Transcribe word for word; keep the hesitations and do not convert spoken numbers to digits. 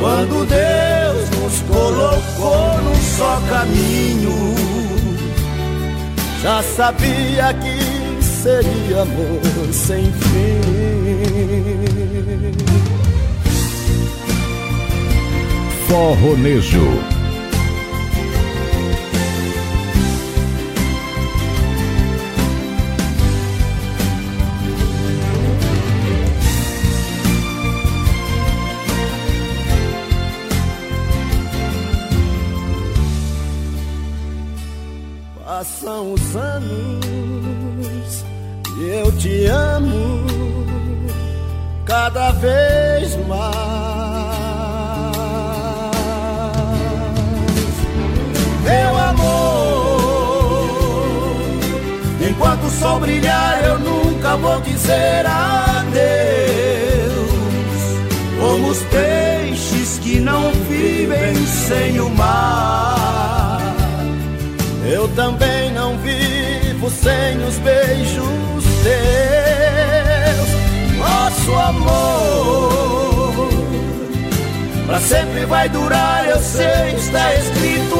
quando Deus nos colocou num só caminho, já sabia que seria amor sem fim. Forronejo. Passam os anos e eu te amo cada vez mais. Meu amor, enquanto o sol brilhar eu nunca vou dizer adeus. Como os peixes que não vivem sem o mar, eu também não vivo sem os beijos teus. Nosso amor pra sempre vai durar, eu sei, está escrito